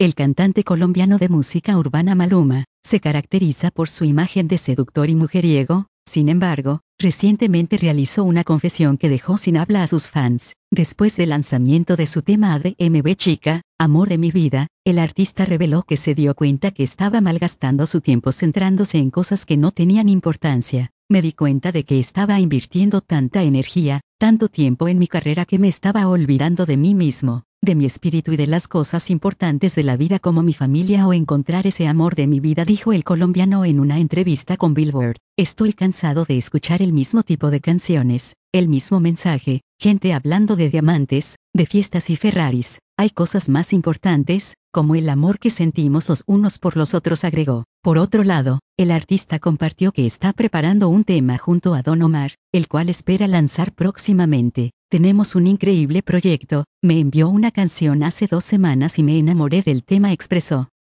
El cantante colombiano de música urbana Maluma, se caracteriza por su imagen de seductor y mujeriego. Sin embargo, recientemente realizó una confesión que dejó sin habla a sus fans. Después del lanzamiento de su tema ADMB Chica, Amor de mi vida, el artista reveló que se dio cuenta que estaba malgastando su tiempo centrándose en cosas que no tenían importancia. Me di cuenta de que estaba invirtiendo tanta energía, tanto tiempo en mi carrera que me estaba olvidando de mí mismo, de mi espíritu y de las cosas importantes de la vida como mi familia o encontrar ese amor de mi vida, dijo el colombiano en una entrevista con Billboard. Estoy cansado de escuchar el mismo tipo de canciones, el mismo mensaje, gente hablando de diamantes, de fiestas y Ferraris. Hay cosas más importantes, como el amor que sentimos los unos por los otros, agregó. Por otro lado, el artista compartió que está preparando un tema junto a Don Omar, el cual espera lanzar próximamente. Tenemos un increíble proyecto, me envió una canción hace 2 semanas y me enamoré del tema, expresó.